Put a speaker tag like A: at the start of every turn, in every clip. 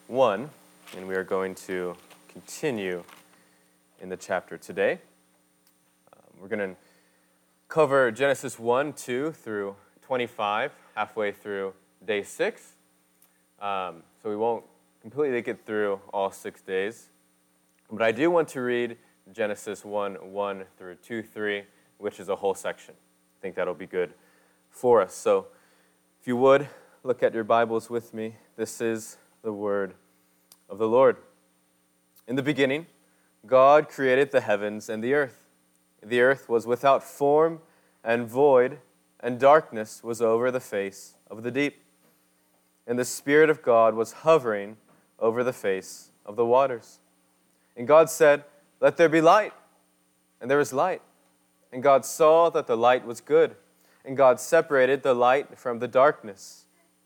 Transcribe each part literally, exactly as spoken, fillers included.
A: one, and we are going to continue in the chapter today. Um, we're going to cover Genesis one, two through twenty-five, halfway through day six. Um, so we won't completely get through all six days. But I do want to read Genesis one, one through two, three, which is a whole section. I think that'll be good for us. So if you would, look at your Bibles with me. This is the word of the Lord. In the beginning, God created the heavens and the earth. The earth was without form and void, and darkness was over the face of the deep. And the Spirit of God was hovering over the face of the waters. And God said, "Let there be light." And there was light. And God saw that the light was good. And God separated the light from the darkness.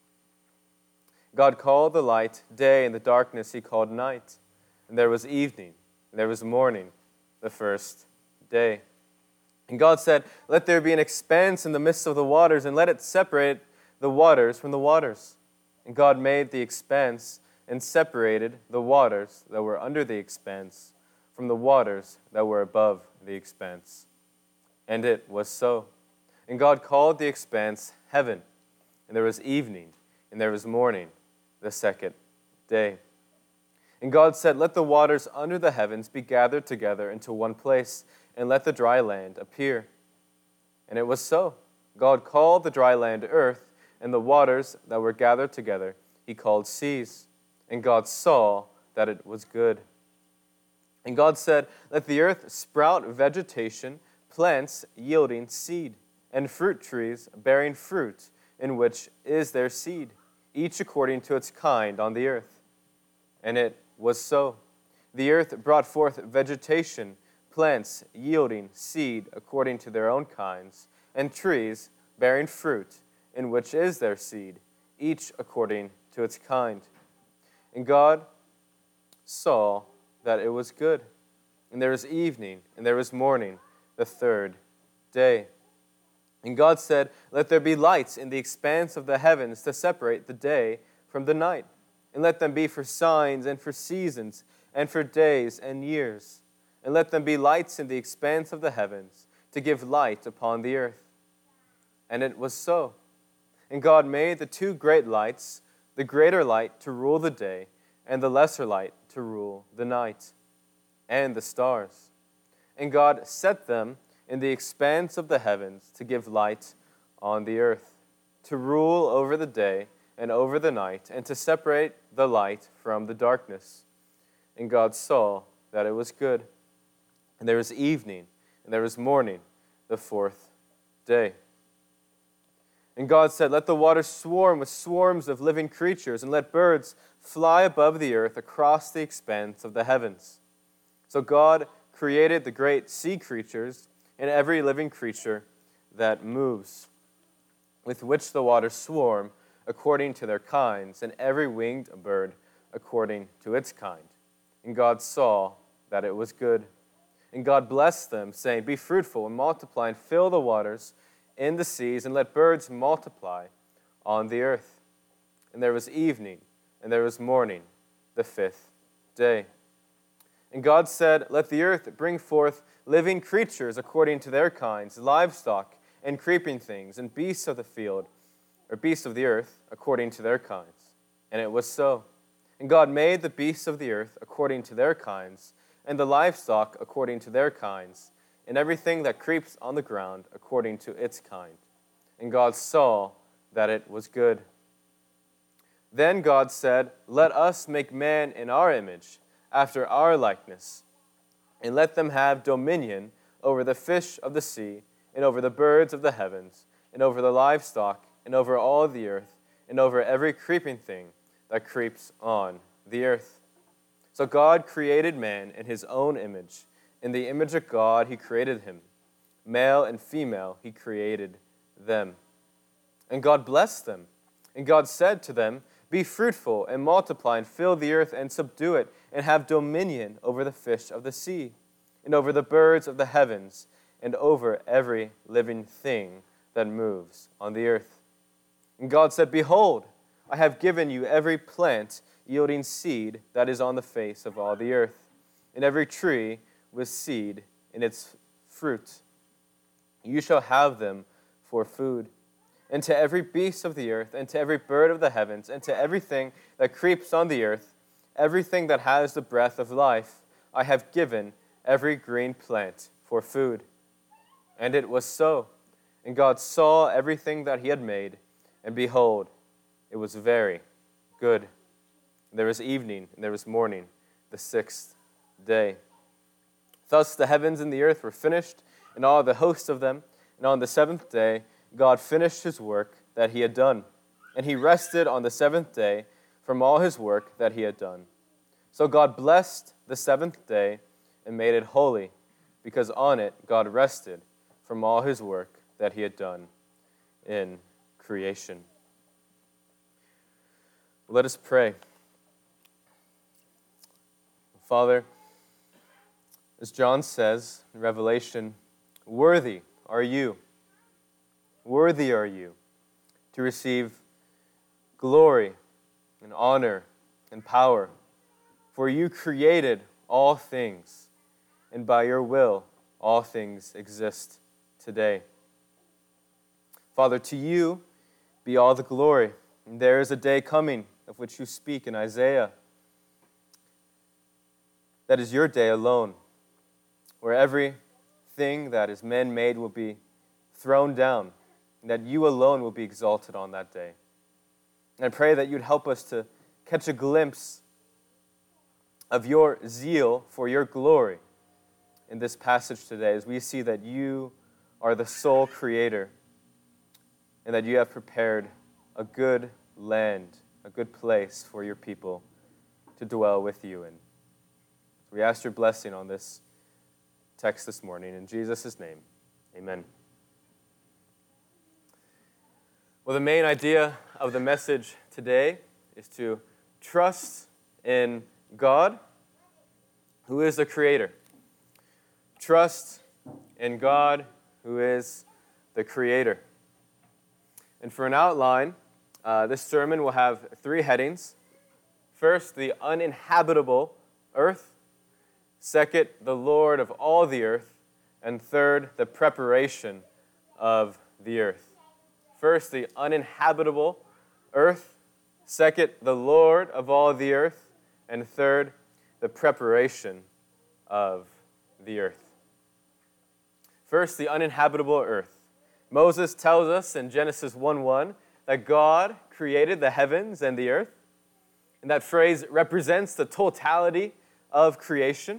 A: God called the light day, and the darkness he called night. And there was evening, and there was morning, the first day. And God said, "Let there be an expanse in the midst of the waters, and let it separate the waters from the waters." And God made the expanse and separated the waters that were under the expanse from the waters that were above the expanse. And it was so. And God called the expanse heaven. And there was evening, and there was morning, the second day. And God said, "Let the waters under the heavens be gathered together into one place, and let the dry land appear." And it was so. God called the dry land earth, and the waters that were gathered together he called seas. And God saw that it was good. And God said, "Let the earth sprout vegetation, plants yielding seed, and fruit trees bearing fruit, in which is their seed, each according to its kind on the earth." And it was so. The earth brought forth vegetation, plants yielding seed according to their own kinds, and trees bearing fruit, in which is their seed, each according to its kind. And God saw that it was good. And there was evening, and there was morning, the third day. And God said, "Let there be lights in the expanse of the heavens to separate the day from the night, and let them be for signs and for seasons and for days and years. And let them be lights in the expanse of the heavens to give light upon the earth." And it was so. And God made the two great lights, the greater light to rule the day, and the lesser light to rule the night, and the stars. And God set them in the expanse of the heavens to give light on the earth, to rule over the day and over the night, and to separate the light from the darkness. And God saw that it was good. And there was evening, and there was morning, the fourth day. And God said, "Let the waters swarm with swarms of living creatures, and let birds fly above the earth across the expanse of the heavens." So God created the great sea creatures and every living creature that moves, with which the waters swarm according to their kinds, and every winged bird according to its kind. And God saw that it was good. And God blessed them, saying, "Be fruitful and multiply, and fill the waters in the seas, and let birds multiply on the earth." And there was evening, and there was morning, the fifth day. And God said, "Let the earth bring forth living creatures according to their kinds, livestock and creeping things, and beasts of the field, or beasts of the earth, according to their kinds." And it was so. And God made the beasts of the earth according to their kinds, and the livestock according to their kinds, and everything that creeps on the ground according to its kind. And God saw that it was good. Then God said, "Let us make man in our image, after our likeness, and let them have dominion over the fish of the sea, and over the birds of the heavens, and over the livestock, and over all the earth, and over every creeping thing that creeps on the earth." So God created man in his own image. In the image of God he created him. Male and female he created them. And God blessed them. And God said to them, "Be fruitful and multiply, and fill the earth and subdue it, and have dominion over the fish of the sea, and over the birds of the heavens, and over every living thing that moves on the earth." And God said, "Behold, I have given you every plant yielding seed that is on the face of all the earth, and every tree with seed in its fruit. You shall have them for food. And to every beast of the earth, and to every bird of the heavens, and to everything that creeps on the earth, everything that has the breath of life, I have given every green plant for food. And it was so. And God saw everything that he had made, and behold, it was very good. And there was evening, and there was morning, the sixth day. Thus the heavens and the earth were finished, and all the hosts of them. And on the seventh day, God finished his work that he had done, and he rested on the seventh day from all his work that he had done. So God blessed the seventh day and made it holy, because on it God rested from all his work that he had done in creation. Let us pray. Father, as John says in Revelation, worthy are you. Worthy are you to receive glory and honor and power, for you created all things, and by your will all things exist today. Father, to you be all the glory. And there is a day coming of which you speak in Isaiah. That is your day alone, where everything that is man-made will be thrown down, and that you alone will be exalted on that day. And I pray that you'd help us to catch a glimpse of your zeal for your glory in this passage today, as we see that you are the sole creator, and that you have prepared a good land, a good place for your people to dwell with you in. So we ask your blessing on this text this morning. In Jesus' name, amen. Well, the main idea of the message today is to trust in God, who is the Creator. Trust in God, who is the Creator. And for an outline, uh, this sermon will have three headings. First, the uninhabitable earth. Second, the Lord of all the earth. And third, the preparation of the earth. First, the uninhabitable earth. Second, the Lord of all the earth. And third, the preparation of the earth. First, the uninhabitable earth. Moses tells us in Genesis one one that God created the heavens and the earth. And that phrase represents the totality of creation.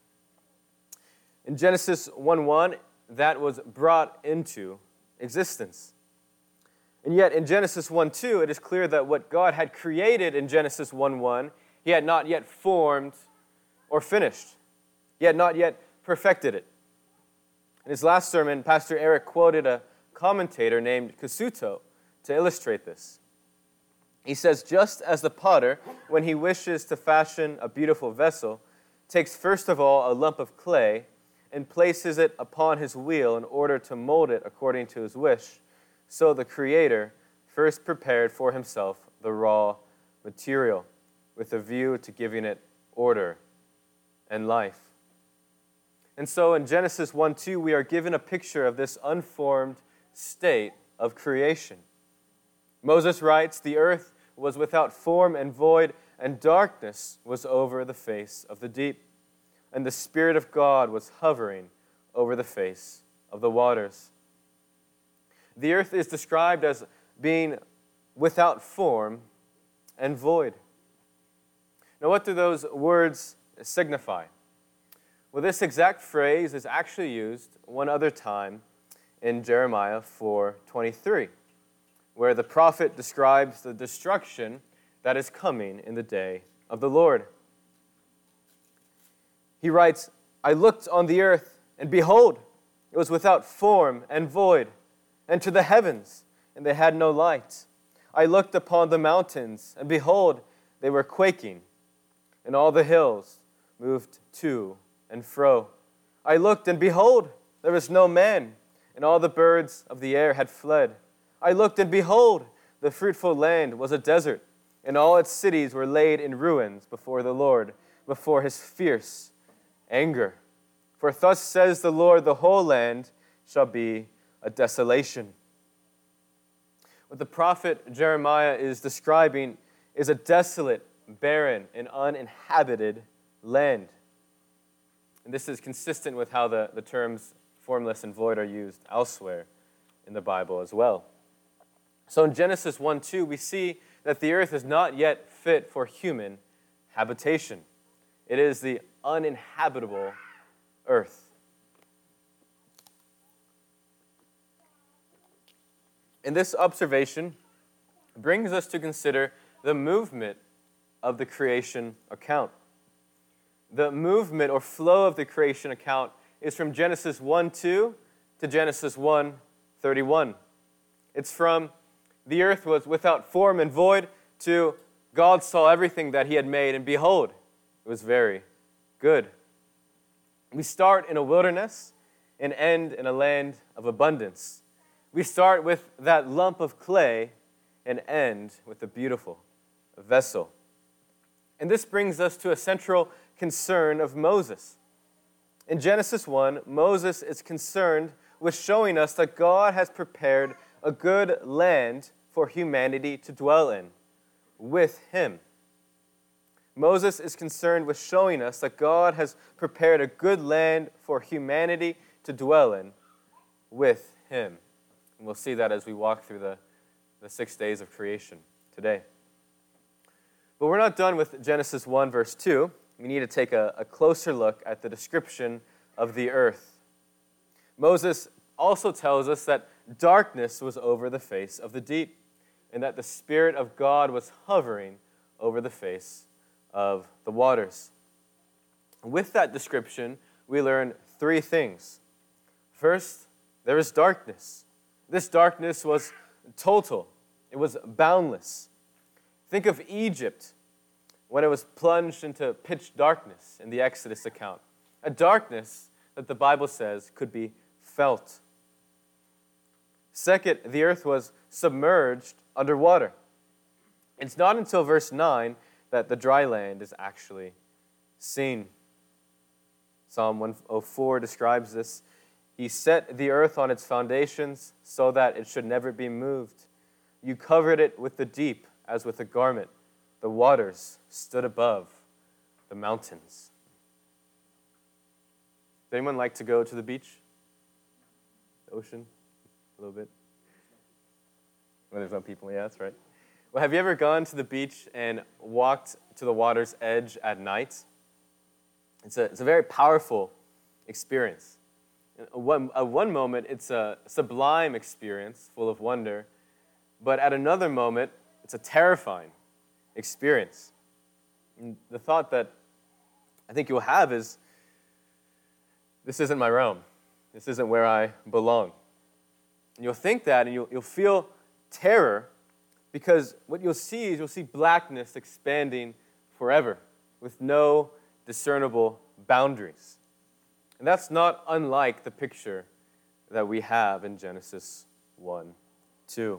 A: In Genesis one one, that was brought into existence. And yet in Genesis one two, it is clear that what God had created in Genesis one one, he had not yet formed or finished. He had not yet perfected it. In his last sermon, Pastor Eric quoted a commentator named Kasuto to illustrate this. He says, just as the potter, when he wishes to fashion a beautiful vessel, takes first of all a lump of clay and places it upon his wheel in order to mold it according to his wish, so the Creator first prepared for himself the raw material with a view to giving it order and life. And so in Genesis one two, we are given a picture of this unformed state of creation. Moses writes, the earth was without form and void, and darkness was over the face of the deep. And the Spirit of God was hovering over the face of the waters. The earth is described as being without form and void. Now, what do those words signify? Well, this exact phrase is actually used one other time in Jeremiah four twenty-three, where the prophet describes the destruction that is coming in the day of the Lord. He writes, I looked on the earth, and behold, it was without form and void, and to the heavens, and they had no light. I looked upon the mountains, and behold, they were quaking, and all the hills moved to and fro. I looked, and behold, there was no man, and all the birds of the air had fled. I looked, and behold, the fruitful land was a desert, and all its cities were laid in ruins before the Lord, before his fierce anger. For thus says the Lord, the whole land shall be a desolation. What the prophet Jeremiah is describing is a desolate, barren, and uninhabited land. And this is consistent with how the, the terms formless and void are used elsewhere in the Bible as well. So in Genesis one two, we see that the earth is not yet fit for human habitation. It is the uninhabitable earth. And this observation brings us to consider the movement of the creation account. The movement or flow of the creation account is from Genesis one two to Genesis one thirty-one. It's from the earth was without form and void to God saw everything that he had made, and behold, it was very good. We start in a wilderness and end in a land of abundance. We start with that lump of clay and end with a beautiful vessel. And this brings us to a central concern of Moses. In Genesis one, Moses is concerned with showing us that God has prepared a good land for humanity to dwell in with him. Moses is concerned with showing us that God has prepared a good land for humanity to dwell in with him. And we'll see that as we walk through the, the six days of creation today. But we're not done with Genesis one, verse two. We need to take a, a closer look at the description of the earth. Moses also tells us that darkness was over the face of the deep, and that the Spirit of God was hovering over the face of the waters. With that description, we learn three things. First, there is darkness. This darkness was total. It was boundless. Think of Egypt when it was plunged into pitch darkness in the Exodus account. A darkness that the Bible says could be felt. Second, the earth was submerged underwater. It's not until verse nine that the dry land is actually seen. Psalm one oh four describes this. He set the earth on its foundations so that it should never be moved. You covered it with the deep as with a garment. The waters stood above the mountains. Does anyone like to go to the beach? The ocean? A little bit? Well, there's no people, yeah, that's right. Well, have you ever gone to the beach and walked to the water's edge at night? It's a, it's a very powerful experience. At one, at one moment, it's a sublime experience full of wonder, but at another moment, it's a terrifying experience. And the thought that I think you'll have is, this isn't my realm. This isn't where I belong. And you'll think that, and you'll, you'll feel terror, because what you'll see is you'll see blackness expanding forever with no discernible boundaries. And that's not unlike the picture that we have in Genesis one two.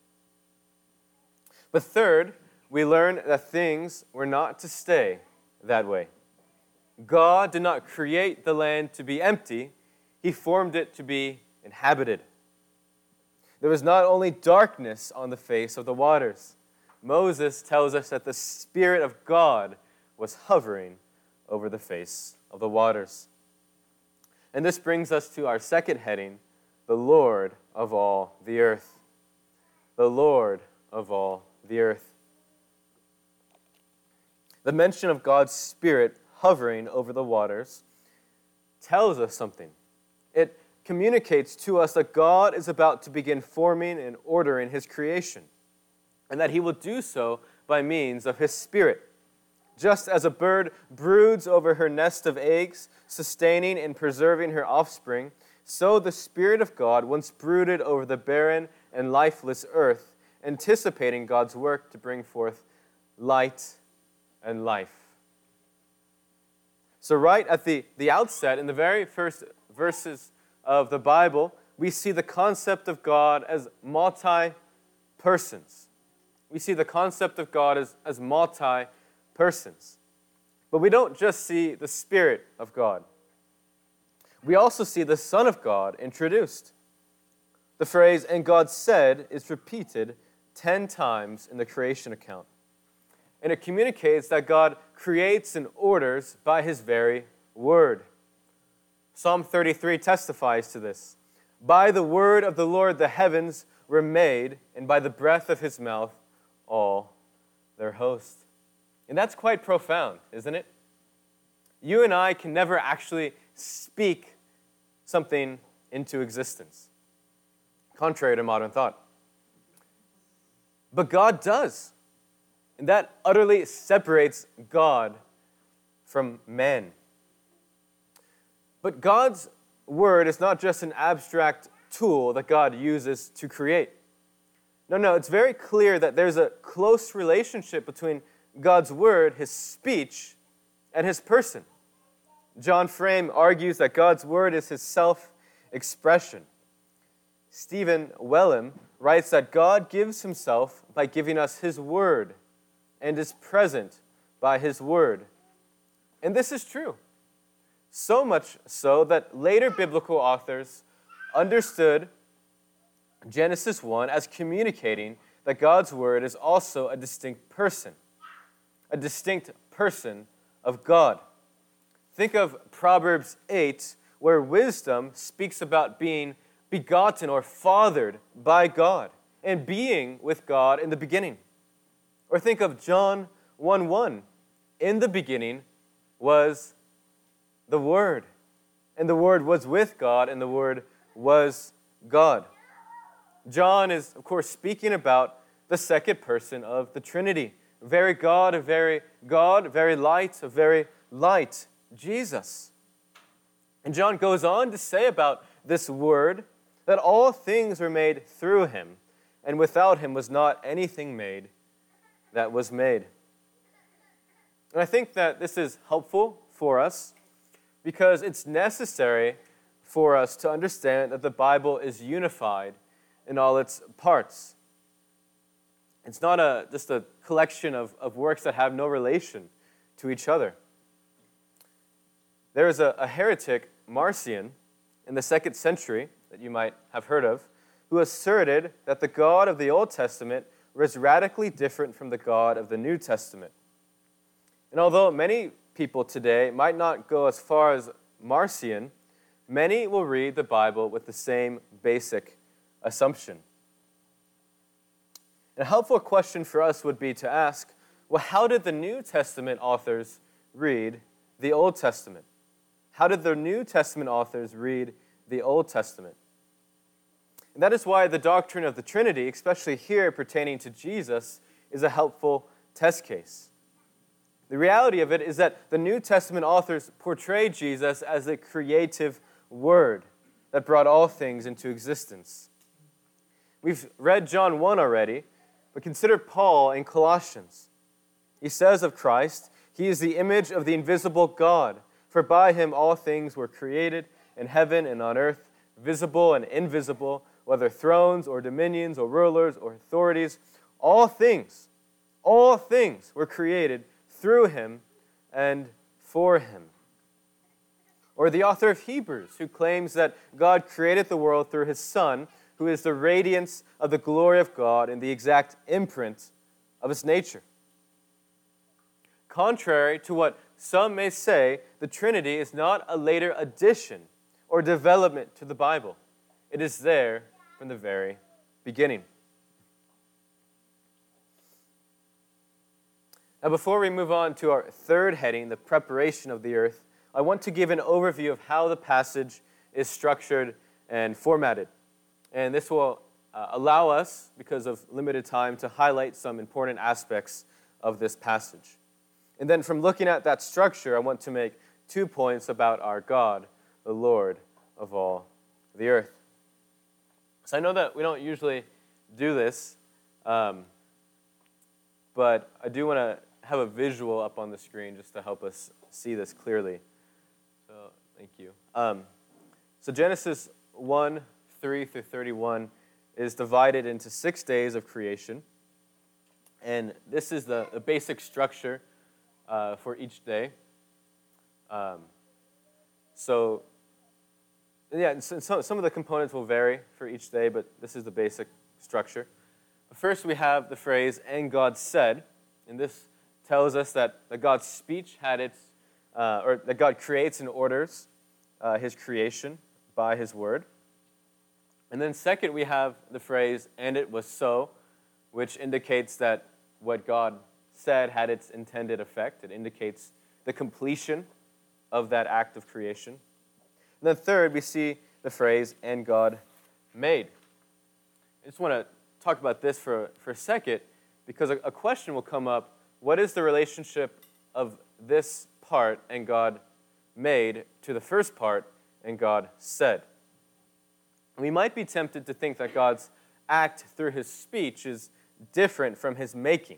A: But third, we learn that things were not to stay that way. God did not create the land to be empty. He formed it to be inhabited. There was not only darkness on the face of the waters. Moses tells us that the Spirit of God was hovering over the face of the waters. And this brings us to our second heading, the Lord of all the earth. The Lord of all the earth. The mention of God's Spirit hovering over the waters tells us something. It communicates to us that God is about to begin forming and ordering his creation, and that he will do so by means of his Spirit. Just as a bird broods over her nest of eggs, sustaining and preserving her offspring, so the Spirit of God once brooded over the barren and lifeless earth, anticipating God's work to bring forth light and life. So right at the, the outset, in the very first verses of the Bible, we see the concept of God as multi-persons. we see the concept of God as, as multi-persons. But we don't just see the Spirit of God. We also see the Son of God introduced. The phrase, "and God said," is repeated ten times in the creation account. And it communicates that God creates and orders by His very word. Psalm thirty-three testifies to this. "By the word of the Lord the heavens were made, and by the breath of His mouth all their host." And that's quite profound, isn't it? You and I can never actually speak something into existence, contrary to modern thought. But God does. And that utterly separates God from men. But God's word is not just an abstract tool that God uses to create. No, no, it's very clear that there's a close relationship between God's word, His speech, and His person. John Frame argues that God's word is His self-expression. Stephen Wellum writes that God gives Himself by giving us His word and is present by His word. And this is true. So much so that later biblical authors understood Genesis one as communicating that God's word is also a distinct person, a distinct person of God. Think of Proverbs eight, where wisdom speaks about being begotten or fathered by God and being with God in the beginning. Or think of John one one. In the beginning was the Word, and the Word was with God, and the Word was God. John is, of course, speaking about the second person of the Trinity. Very God, a very God, very light, a very light, Jesus. And John goes on to say about this Word that all things were made through Him, and without Him was not anything made that was made. And I think that this is helpful for us because it's necessary for us to understand that the Bible is unified in all its parts. It's not a, just a collection of, of works that have no relation to each other. There is a, a heretic, Marcion, in the second century that you might have heard of, who asserted that the God of the Old Testament was radically different from the God of the New Testament. And although many people today might not go as far as Marcion, many will read the Bible with the same basic assumption. A helpful question for us would be to ask, well, how did the New Testament authors read the Old Testament? How did the New Testament authors read the Old Testament? And that is why the doctrine of the Trinity, especially here pertaining to Jesus, is a helpful test case. The reality of it is that the New Testament authors portray Jesus as a creative word that brought all things into existence. We've read John one already, but consider Paul in Colossians. He says of Christ, He is the image of the invisible God, for by Him all things were created in heaven and on earth, visible and invisible, whether thrones or dominions or rulers or authorities. All things, all things were created through Him and for Him. Or the author of Hebrews, who claims that God created the world through His Son, who is the radiance of the glory of God and the exact imprint of His nature. Contrary to what some may say, the Trinity is not a later addition or development to the Bible. It is there from the very beginning. Now, before we move on to our third heading, the preparation of the earth, I want to give an overview of how the passage is structured and formatted. And this will uh, allow us, because of limited time, to highlight some important aspects of this passage. And then from looking at that structure, I want to make two points about our God, the Lord of all the earth. So I know that we don't usually do this, um, but I do want to have a visual up on the screen just to help us see this clearly. So thank you. Um, so Genesis one, three through thirty-one is divided into six days of creation. And this is the, the basic structure uh, for each day. Um, so, yeah, so, so some of the components will vary for each day, but this is the basic structure. First, we have the phrase, "and God said," and this tells us that, that God's speech had its, uh, or that God creates and orders uh, his creation by his word. And then second, we have the phrase, "and it was so," which indicates that what God said had its intended effect. It indicates the completion of that act of creation. And then third, we see the phrase, "and God made." I just want to talk about this for, for a second, because a, a question will come up: what is the relationship of this part, "and God made," to the first part, "and God said"? We might be tempted to think that God's act through his speech is different from his making.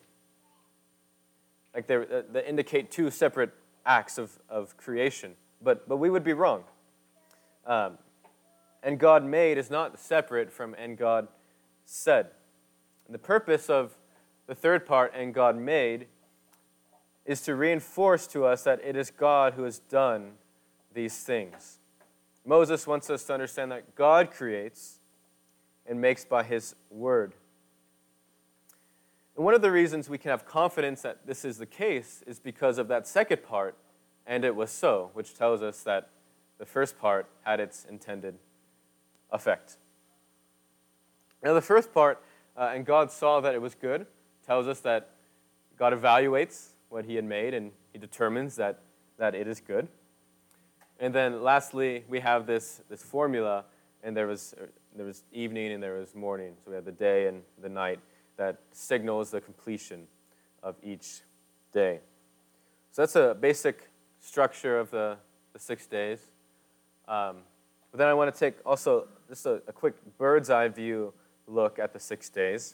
A: Like they, they indicate two separate acts of, of creation. But, but we would be wrong. Um, and God made is not separate from "and God said." And the purpose of the third part, "and God made," is to reinforce to us that it is God who has done these things. Moses wants us to understand that God creates and makes by his word. And one of the reasons we can have confidence that this is the case is because of that second part, "and it was so," which tells us that the first part had its intended effect. Now the first part, uh, "and God saw that it was good," tells us that God evaluates what he had made and he determines that, that it is good. And then lastly, we have this, this formula, and there was, there was evening and there was morning. So we have the day and the night that signals the completion of each day. So that's a basic structure of the, the six days. Um, but then I want to take also just a, a quick bird's eye view look at the six days.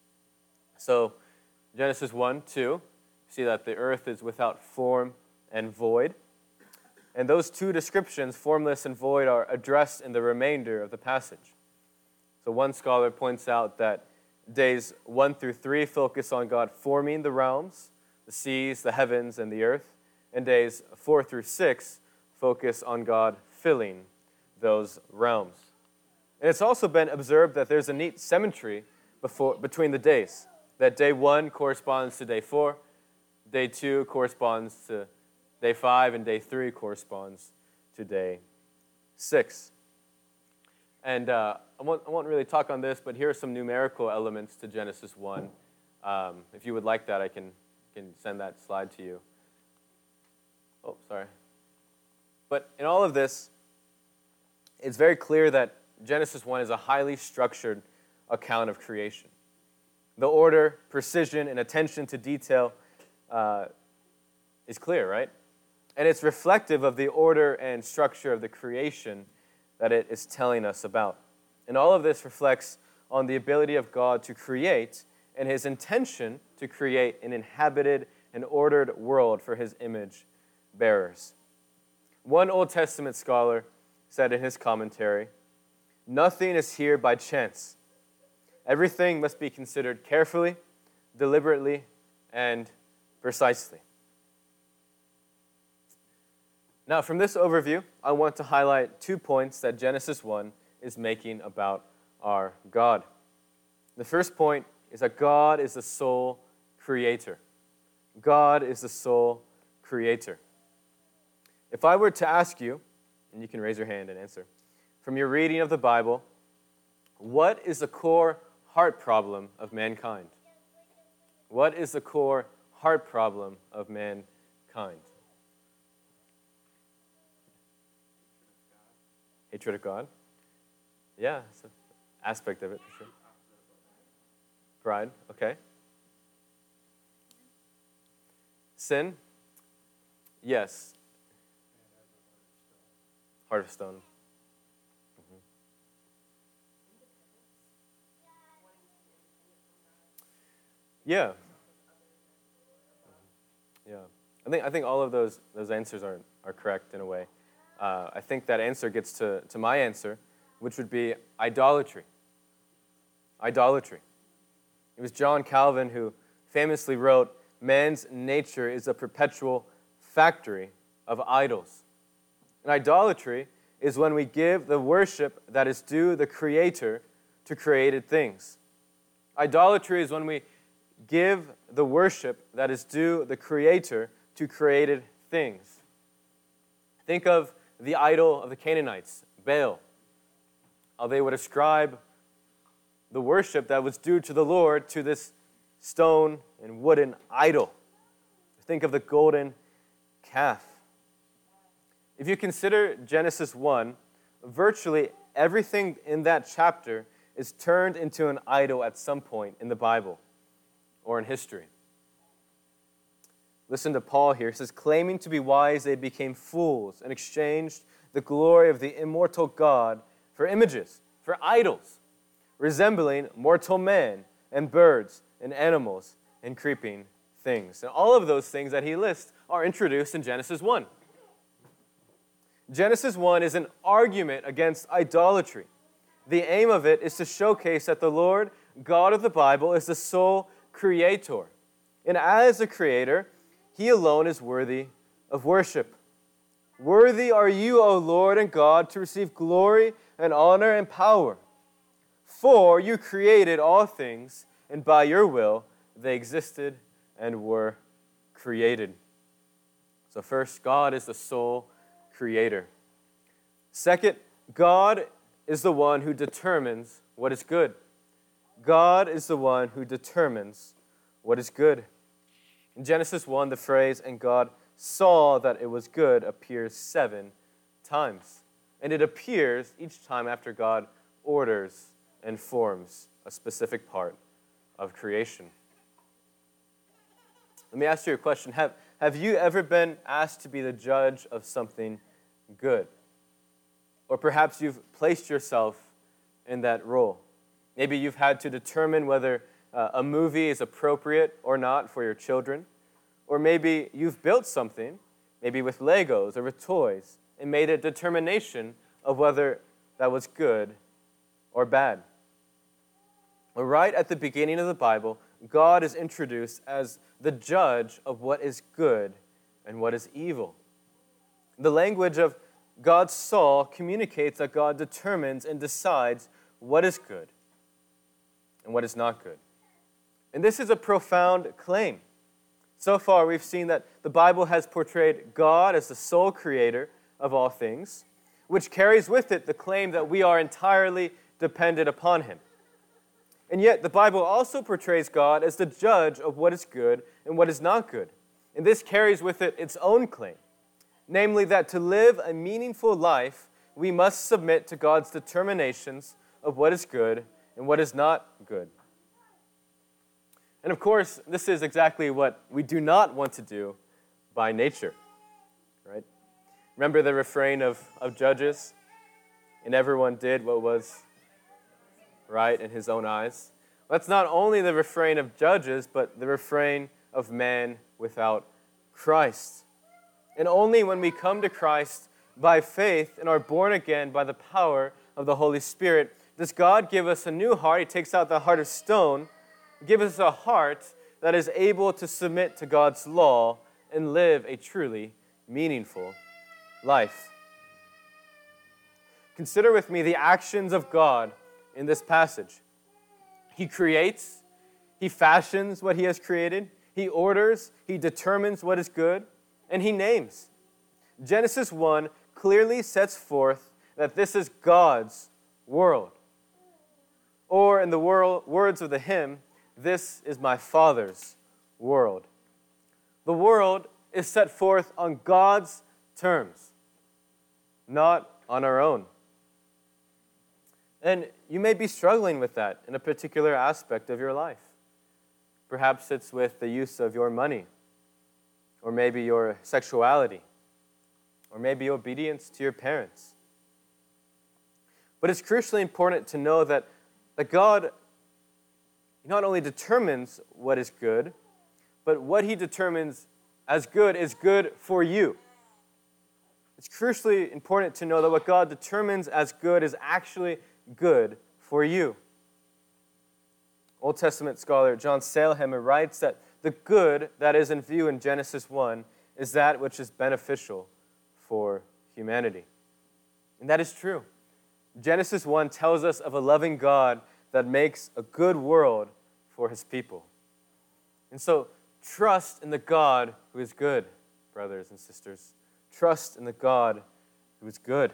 A: So Genesis one, two, you see that the earth is without form and void. And those two descriptions, formless and void, are addressed in the remainder of the passage. So one scholar points out that days one through three focus on God forming the realms, the seas, the heavens, and the earth. And days four through six focus on God filling those realms. And it's also been observed that there's a neat symmetry before, between the days. That day one corresponds to day four, day two corresponds to day five, and day three corresponds to day six. And uh, I, won't, I won't really talk on this, but here are some numerical elements to Genesis one. Um, if you would like that, I can, can send that slide to you. Oh, sorry. But in all of this, it's very clear that Genesis one is a highly structured account of creation. The order, precision, and attention to detail uh, is clear, right? And it's reflective of the order and structure of the creation that it is telling us about. And all of this reflects on the ability of God to create and his intention to create an inhabited and ordered world for his image bearers. One Old Testament scholar said in his commentary, "Nothing is here by chance. Everything must be considered carefully, deliberately, and precisely." Now, from this overview, I want to highlight two points that Genesis one is making about our God. The first point is that God is the sole creator. God is the sole creator. If I were to ask you, and you can raise your hand and answer, from your reading of the Bible, what is the core heart problem of mankind? What is the core heart problem of mankind? Hatred of God? Yeah, it's an aspect of it for sure. Pride, okay. Sin? Yes. Heart of stone. Mm-hmm. Yeah. Yeah. I think I think all of those those answers are are correct in a way. Uh, I think that answer gets to, to my answer, which would be idolatry. Idolatry. It was John Calvin who famously wrote, "Man's nature is a perpetual factory of idols." And idolatry is when we give the worship that is due the Creator to created things. Idolatry is when we give the worship that is due the Creator to created things. Think of the idol of the Canaanites, Baal. How they would ascribe the worship that was due to the Lord to this stone and wooden idol. Think of the golden calf. If you consider Genesis one, virtually everything in that chapter is turned into an idol at some point in the Bible or in history. Listen to Paul here. He says, claiming to be wise, they became fools and exchanged the glory of the immortal God for images, for idols, resembling mortal man and birds and animals and creeping things. And all of those things that he lists are introduced in Genesis one. Genesis one is an argument against idolatry. The aim of it is to showcase that the Lord, God of the Bible, is the sole creator. And as a creator, He alone is worthy of worship. Worthy are you, O Lord and God, to receive glory and honor and power. For you created all things, and by your will they existed and were created. So first, God is the sole creator. Second, God is the one who determines what is good. God is the one who determines what is good. In Genesis one, the phrase, "and God saw that it was good," appears seven times. And it appears each time after God orders and forms a specific part of creation. Let me ask you a question. Have, have you ever been asked to be the judge of something good? Or perhaps you've placed yourself in that role. Maybe you've had to determine whether uh, a movie is appropriate or not for your children. Or maybe you've built something, maybe with Legos or with toys, and made a determination of whether that was good or bad. Well, right at the beginning of the Bible, God is introduced as the judge of what is good and what is evil. The language of God saw communicates that God determines and decides what is good and what is not good. And this is a profound claim. So far, we've seen that the Bible has portrayed God as the sole creator of all things, which carries with it the claim that we are entirely dependent upon Him. And yet, the Bible also portrays God as the judge of what is good and what is not good. And this carries with it its own claim, namely that to live a meaningful life, we must submit to God's determinations of what is good and what is not good. And of course, this is exactly what we do not want to do by nature, right? Remember the refrain of, of Judges? And everyone did what was right in his own eyes. Well, that's not only the refrain of Judges, but the refrain of man without Christ. And only when we come to Christ by faith and are born again by the power of the Holy Spirit does God give us a new heart. He takes out the heart of stone, give us a heart that is able to submit to God's law and live a truly meaningful life. Consider with me the actions of God in this passage. He creates, He fashions what He has created, He orders, He determines what is good, and He names. Genesis one clearly sets forth that this is God's world. Or in the world, words of the hymn, "This is my Father's world." The world is set forth on God's terms, not on our own. And you may be struggling with that in a particular aspect of your life. Perhaps it's with the use of your money, or maybe your sexuality, or maybe obedience to your parents. But it's crucially important to know that, that God not only determines what is good, but what He determines as good is good for you. It's crucially important to know that what God determines as good is actually good for you. Old Testament scholar John Sailhamer writes that the good that is in view in Genesis one is that which is beneficial for humanity. And that is true. Genesis one tells us of a loving God that makes a good world for his people. And so, trust in the God who is good, brothers and sisters. Trust in the God who is good.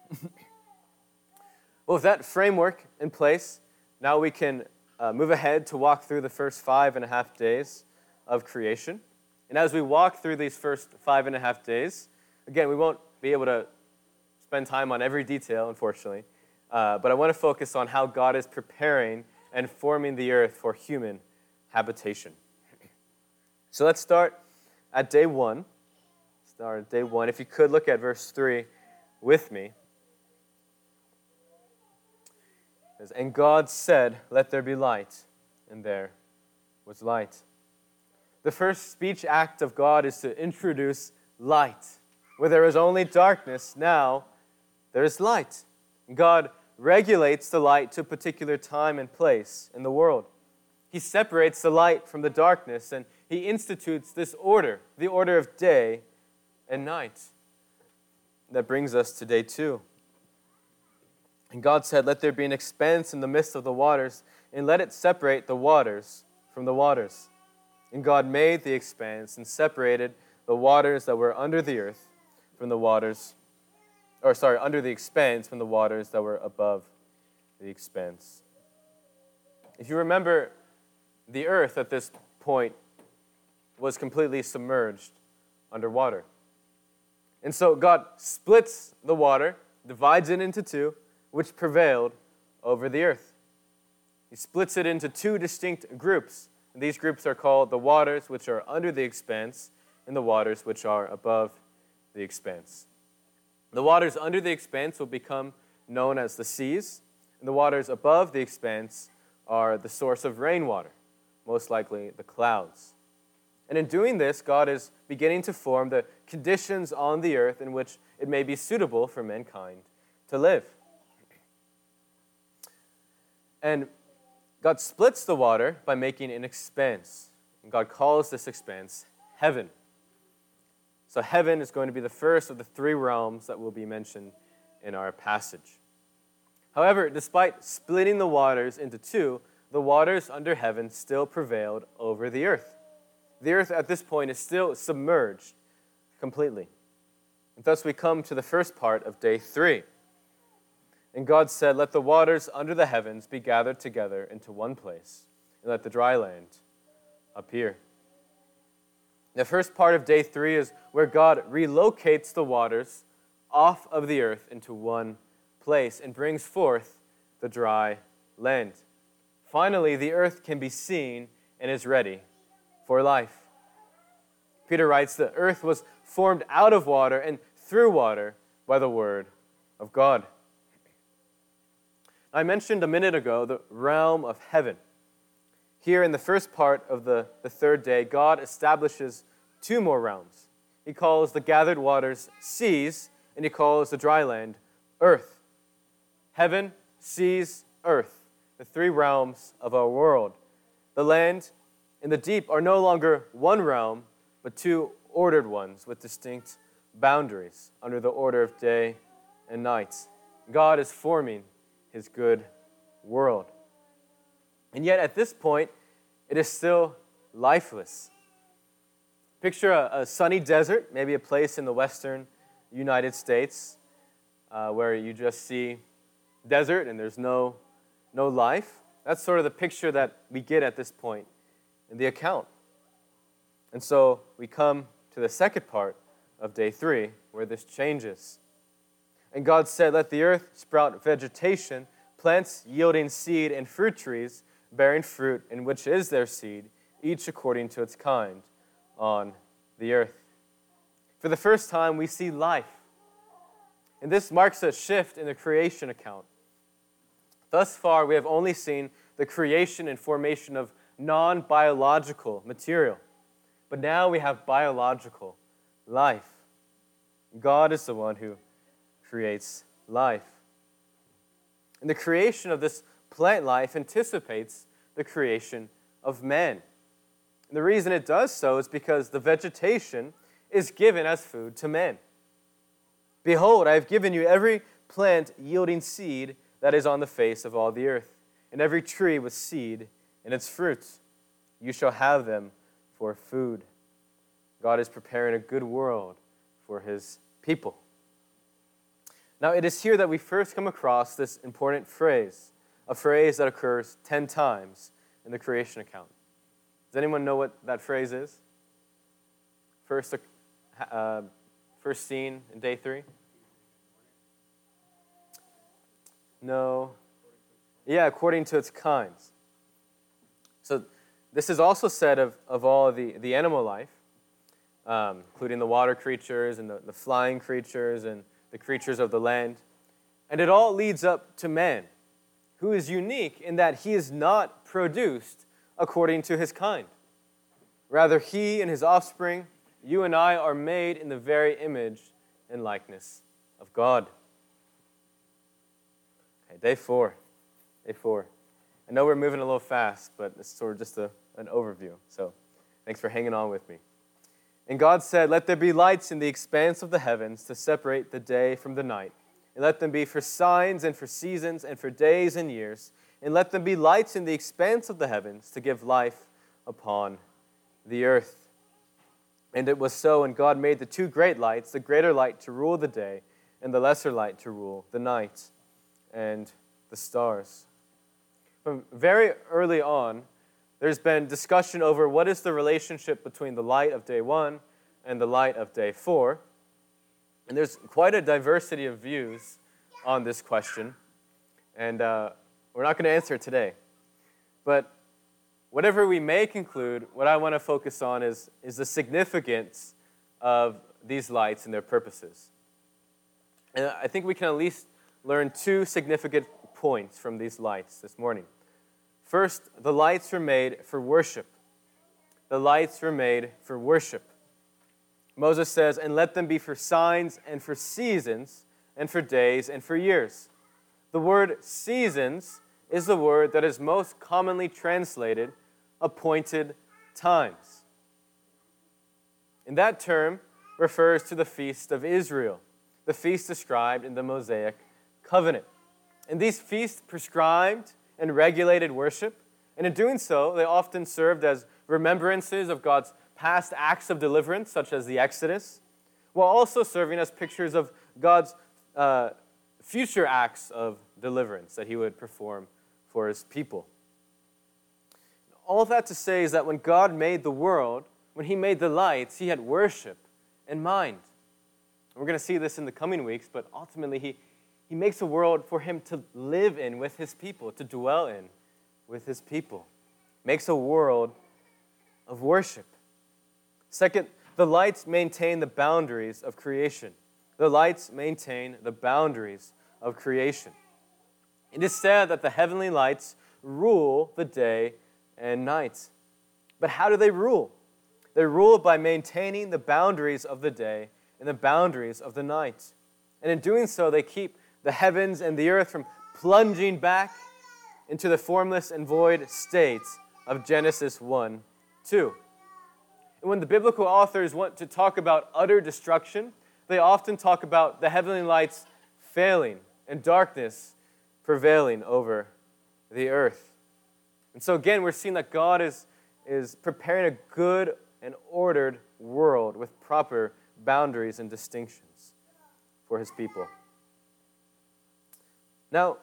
A: Well, with that framework in place, now we can uh, move ahead to walk through the first five and a half days of creation. And as we walk through these first five and a half days, again, we won't be able to spend time on every detail, unfortunately, uh, but I want to focus on how God is preparing and forming the earth for human habitation. So let's start at day one. Start at day one. If you could look at verse three with me. It says, "And God said, 'Let there be light,' and there was light." The first speech act of God is to introduce light. Where there was only darkness, now there is light. God regulates the light to a particular time and place in the world. He separates the light from the darkness, and he institutes this order, the order of day and night. That brings us to day two. And God said, "Let there be an expanse in the midst of the waters, and let it separate the waters from the waters." And God made the expanse and separated the waters that were under the earth from the waters, or sorry, under the expanse from the waters that were above the expanse. If you remember, the earth at this point was completely submerged underwater. And so God splits the water, divides it into two, which prevailed over the earth. He splits it into two distinct groups. And these groups are called the waters which are under the expanse and the waters which are above the expanse. The waters under the expanse will become known as the seas, and the waters above the expanse are the source of rainwater, most likely the clouds. And in doing this, God is beginning to form the conditions on the earth in which it may be suitable for mankind to live. And God splits the water by making an expanse. And God calls this expanse heaven. So heaven is going to be the first of the three realms that will be mentioned in our passage. However, despite splitting the waters into two, the waters under heaven still prevailed over the earth. The earth at this point is still submerged completely. And thus we come to the first part of day three. And God said, "Let the waters under the heavens be gathered together into one place, and let the dry land appear." The first part of day three is where God relocates the waters off of the earth into one place and brings forth the dry land. Finally, the earth can be seen and is ready for life. Peter writes, "The earth was formed out of water and through water by the word of God." I mentioned a minute ago the realm of heaven. Here in the first part of the, the third day, God establishes two more realms. He calls the gathered waters seas, and he calls the dry land earth. Heaven, seas, earth, the three realms of our world. The land and the deep are no longer one realm, but two ordered ones with distinct boundaries under the order of day and night. God is forming his good world. And yet at this point, it is still lifeless. Picture a, a sunny desert, maybe a place in the western United States uh, where you just see desert and there's no, no life. That's sort of the picture that we get at this point in the account. And so we come to the second part of day three where this changes. And God said, "Let the earth sprout vegetation, plants yielding seed, and fruit trees bearing fruit in which is their seed, each according to its kind, on the earth." For the first time, we see life. And this marks a shift in the creation account. Thus far, we have only seen the creation and formation of non-biological material. But now we have biological life. God is the one who creates life. And the creation of this plant life anticipates the creation of man. And the reason it does so is because the vegetation is given as food to men. Behold, I have given you every plant yielding seed that is on the face of all the earth, and every tree with seed in its fruits. You shall have them for food. God is preparing a good world for his people. Now, it is here that we first come across this important phrase, a phrase that occurs ten times in the creation account. Does anyone know what that phrase is? First, uh, first seen in day three? No. Yeah, according to its kinds. So this is also said of, of all the, the animal life, um, including the water creatures and the, the flying creatures and the creatures of the land. And it all leads up to man, who is unique in that he is not produced according to his kind. Rather, he and his offspring, you and I, are made in the very image and likeness of God. Okay, day four. Day four. I know we're moving a little fast, but it's sort of just a, an overview. So thanks for hanging on with me. And God said, "Let there be lights in the expanse of the heavens to separate the day from the night. And let them be for signs and for seasons and for days and years. And let them be lights in the expanse of the heavens to give life upon the earth." And it was so, and God made the two great lights, the greater light to rule the day, and the lesser light to rule the night and the stars. From very early on, there's been discussion over what is the relationship between the light of day one and the light of day four. And there's quite a diversity of views on this question. And uh, we're not going to answer it today. But whatever we may conclude, what I want to focus on is, is the significance of these lights and their purposes. And I think we can at least learn two significant points from these lights this morning. First, the lights were made for worship. The lights were made for worship. Moses says, "And let them be for signs and for seasons and for days and for years." The word seasons is the word that is most commonly translated appointed times. And that term refers to the feast of Israel, the feast described in the Mosaic covenant. And these feasts prescribed and regulated worship, and in doing so, they often served as remembrances of God's past acts of deliverance, such as the Exodus, while also serving as pictures of God's uh, future acts of deliverance that he would perform for his people. All of that to say is that when God made the world, when he made the lights, he had worship in mind. We're going to see this in the coming weeks, but ultimately he He makes a world for him to live in with his people, to dwell in with his people. Makes a world of worship. Second, the lights maintain the boundaries of creation. The lights maintain the boundaries of creation. It is said that the heavenly lights rule the day and night. But how do they rule? They rule by maintaining the boundaries of the day and the boundaries of the night. And in doing so, they keep the heavens and the earth from plunging back into the formless and void states of Genesis one two. And when the biblical authors want to talk about utter destruction, they often talk about the heavenly lights failing and darkness prevailing over the earth. And so again, we're seeing that God is, is preparing a good and ordered world with proper boundaries and distinctions for his people. Now,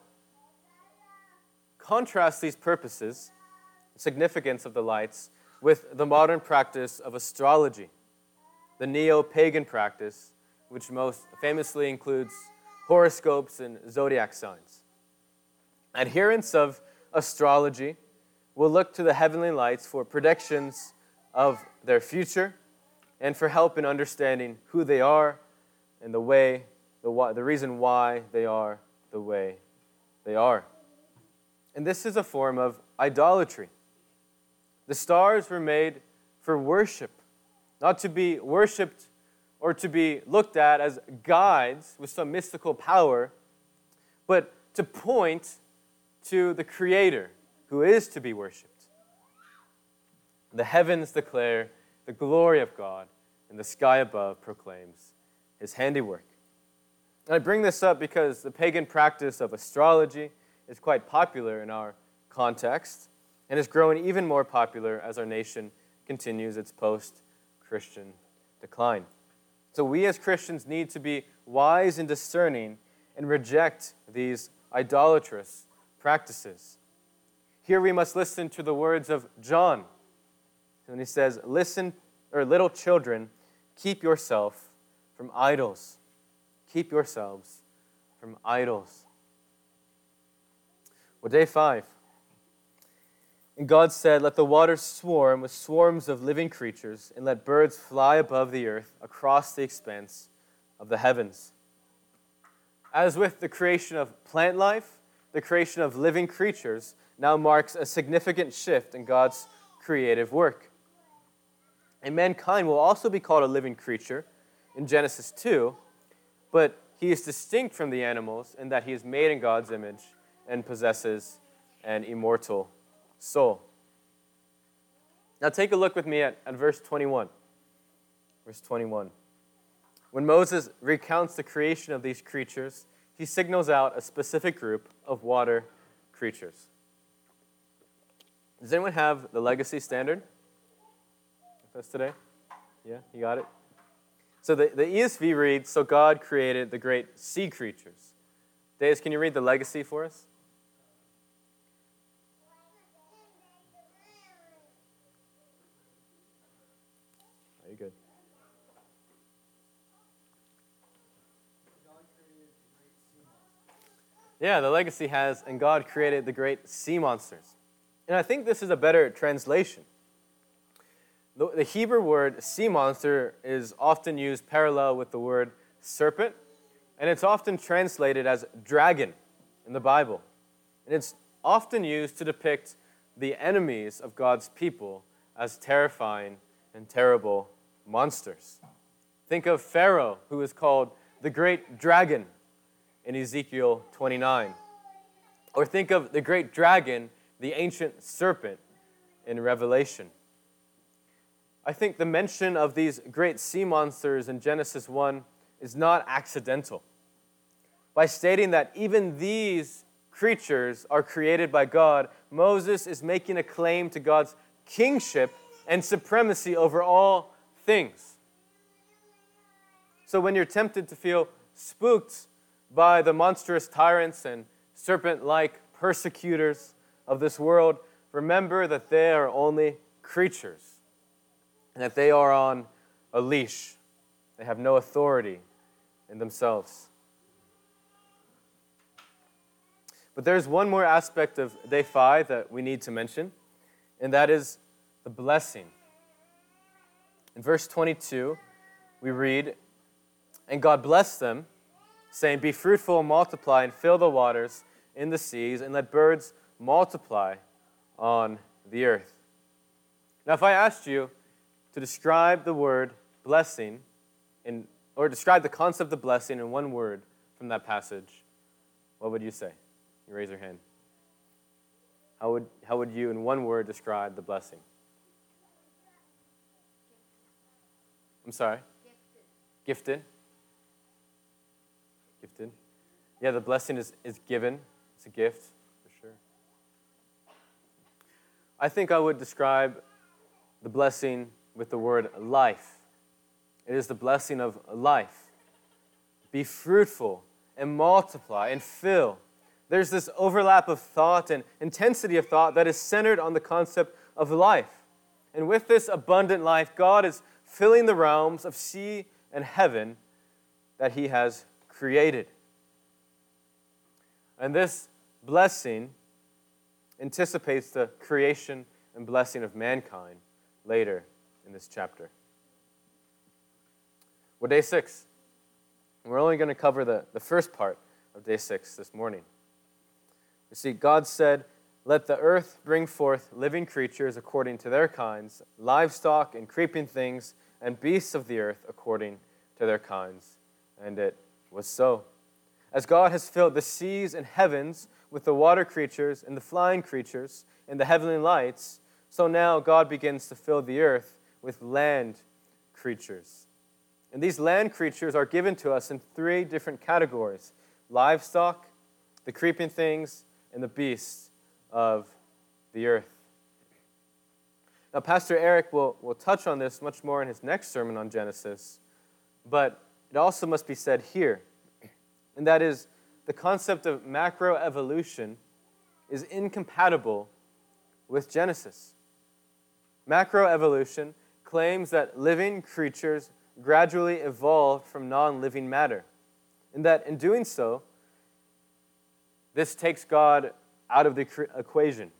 A: contrast these purposes, significance of the lights, with the modern practice of astrology, the neo-pagan practice, which most famously includes horoscopes and zodiac signs. Adherents of astrology will look to the heavenly lights for predictions of their future and for help in understanding who they are and the way, the, why, the reason why they are the way they are. And this is a form of idolatry. The stars were made for worship, not to be worshipped or to be looked at as guides with some mystical power, but to point to the Creator who is to be worshipped. The heavens declare the glory of God, and the sky above proclaims his handiwork. And I bring this up because the pagan practice of astrology is quite popular in our context, and is growing even more popular as our nation continues its post-Christian decline. So we as Christians need to be wise and discerning and reject these idolatrous practices. Here we must listen to the words of John when he says, "Listen, or little children, keep yourself from idols." Keep yourselves from idols. Well, day five. And God said, "Let the waters swarm with swarms of living creatures, and let birds fly above the earth across the expanse of the heavens." As with the creation of plant life, the creation of living creatures now marks a significant shift in God's creative work. And mankind will also be called a living creature in Genesis two, but he is distinct from the animals in that he is made in God's image and possesses an immortal soul. Now take a look with me at, at verse twenty-one. Verse twenty-one. When Moses recounts the creation of these creatures, he signals out a specific group of water creatures. Does anyone have the Legacy Standard with us today? Yeah, you got it? So the, the E S V reads, "So God created the great sea creatures." Daz, can you read the Legacy for us? Very good. Yeah, the Legacy has, "And God created the great sea monsters." And I think this is a better translation. The, the Hebrew word sea monster is often used parallel with the word serpent, and it's often translated as dragon in the Bible. And it's often used to depict the enemies of God's people as terrifying and terrible monsters. Think of Pharaoh, who is called the great dragon in Ezekiel twenty-nine. Or think of the great dragon, the ancient serpent, in Revelation. I think the mention of these great sea monsters in Genesis one is not accidental. By stating that even these creatures are created by God, Moses is making a claim to God's kingship and supremacy over all things. So when you're tempted to feel spooked by the monstrous tyrants and serpent-like persecutors of this world, remember that they are only creatures and that they are on a leash. They have no authority in themselves. But there's one more aspect of day five that we need to mention, and that is the blessing. In verse twenty-two, we read, "And God blessed them, saying, 'Be fruitful and multiply, and fill the waters in the seas, and let birds multiply on the earth.'" Now, if I asked you to describe the word blessing, in, or describe the concept of blessing in one word from that passage, what would you say? You raise your hand. How would, how would you, in one word, describe the blessing? I'm sorry? Gifted. Gifted. Gifted. Yeah, the blessing is, is given. It's a gift, for sure. I think I would describe the blessing with the word life. It is the blessing of life. Be fruitful and multiply and fill. There's this overlap of thought and intensity of thought that is centered on the concept of life. And with this abundant life, God is filling the realms of sea and heaven that he has created. And this blessing anticipates the creation and blessing of mankind later in this chapter. Well, day six. We're only going to cover the, the first part of day six this morning. You see, God said, "Let the earth bring forth living creatures according to their kinds, livestock and creeping things, and beasts of the earth according to their kinds." And it was so. As God has filled the seas and heavens with the water creatures and the flying creatures, and the heavenly lights, so now God begins to fill the earth with land creatures. And these land creatures are given to us in three different categories: livestock, the creeping things, and the beasts of the earth. Now, Pastor Eric will, will touch on this much more in his next sermon on Genesis, but it also must be said here, and that is the concept of macroevolution is incompatible with Genesis. Macroevolution claims that living creatures gradually evolved from non-living matter, and that in doing so, this takes God out of the equation.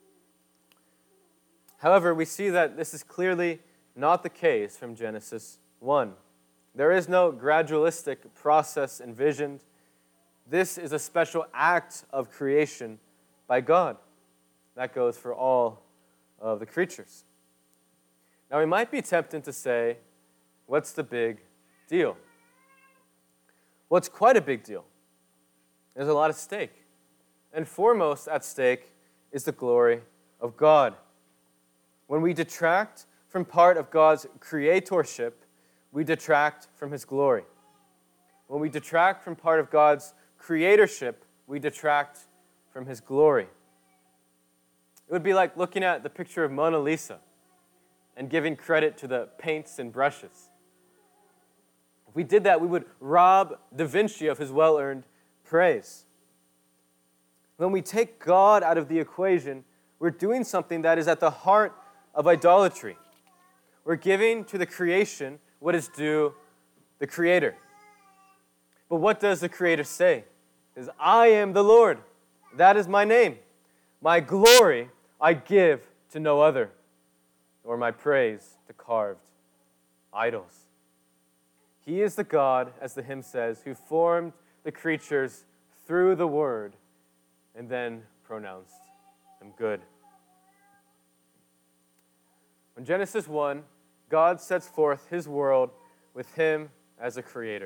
A: However, we see that this is clearly not the case from Genesis one. There is no gradualistic process envisioned. This is a special act of creation by God. That goes for all of the creatures. Now, we might be tempted to say, what's the big deal? Well, it's quite a big deal. There's a lot at stake. And foremost at stake is the glory of God. When we detract from part of God's creatorship, we detract from His glory. When we detract from part of God's creatorship, we detract from His glory. It would be like looking at the picture of Mona Lisa and giving credit to the paints and brushes. If we did that, we would rob Da Vinci of his well-earned praise. When we take God out of the equation, we're doing something that is at the heart of idolatry. We're giving to the creation what is due the Creator. But what does the Creator say? He says, I am the Lord. That is my name. My glory I give to no other, nor my praise to carved idols. He is the God, as the hymn says, who formed the creatures through the Word and then pronounced them good. In Genesis one, God sets forth His world with Him as a creator.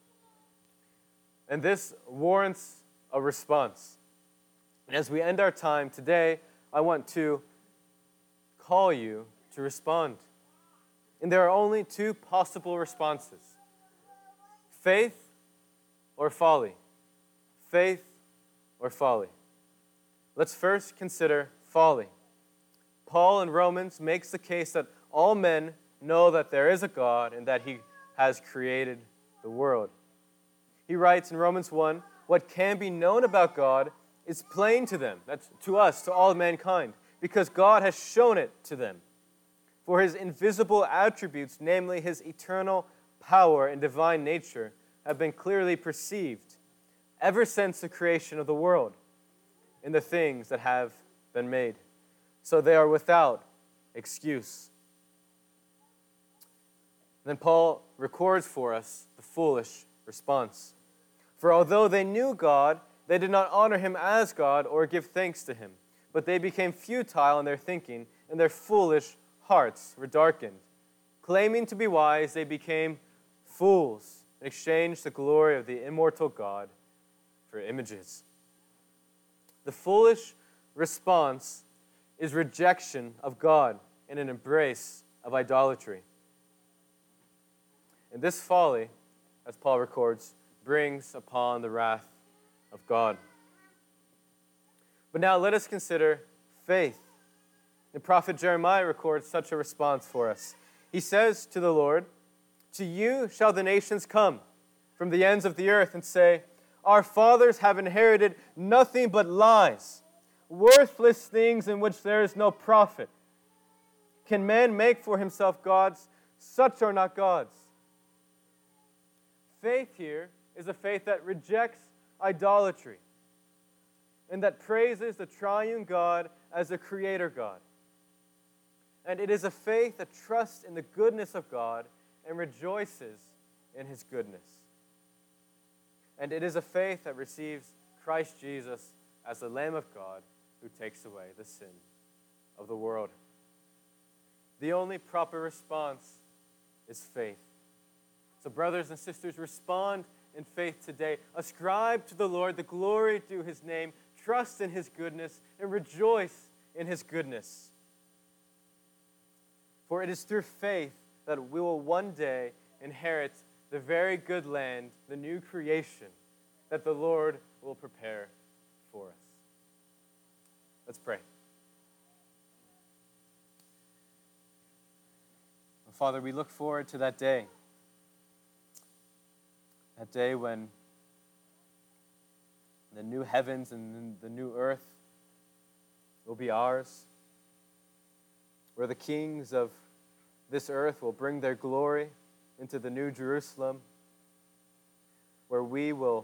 A: And this warrants a response. And as we end our time today, I want to call you to respond. And there are only two possible responses: faith or folly. Faith or folly. Let's first consider folly. Paul in Romans makes the case that all men know that there is a God and that He has created the world. He writes in Romans one, what can be known about God is plain to them, that's to us, to all mankind, because God has shown it to them. For His invisible attributes, namely His eternal power and divine nature, have been clearly perceived ever since the creation of the world in the things that have been made. So they are without excuse. Then Paul records for us the foolish response. For although they knew God, they did not honor Him as God or give thanks to Him, but they became futile in their thinking, and their foolish hearts were darkened. Claiming to be wise, they became fools and exchanged the glory of the immortal God for images. The foolish response is rejection of God and an embrace of idolatry. And this folly, as Paul records, brings upon the wrath of God. But now let us consider faith. The prophet Jeremiah records such a response for us. He says to the Lord, to you shall the nations come from the ends of the earth and say, our fathers have inherited nothing but lies, worthless things in which there is no profit. Can man make for himself gods? Such are not gods. Faith here is a faith that rejects idolatry and that praises the triune God as a creator God. And it is a faith that trusts in the goodness of God and rejoices in His goodness. And it is a faith that receives Christ Jesus as the Lamb of God who takes away the sin of the world. The only proper response is faith. So brothers and sisters, respond in faith today. Ascribe to the Lord the glory due His name. Trust in His goodness and rejoice in his goodness. For it is through faith that we will one day inherit the very good land, the new creation that the Lord will prepare for us. Let's pray. Father, we look forward to that day. That day when the new heavens and the new earth will be ours, where the kings of this earth will bring their glory into the new Jerusalem, where we will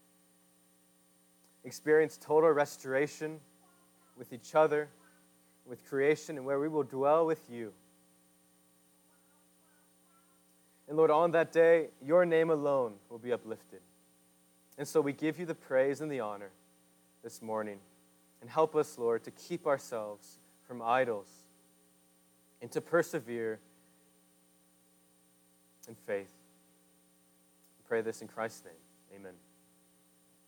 A: experience total restoration with each other, with creation, and where we will dwell with you. And Lord, on that day, your name alone will be uplifted. And so we give you the praise and the honor this morning. And help us, Lord, to keep ourselves from idols and to persevere in faith. We pray this in Christ's name. Amen.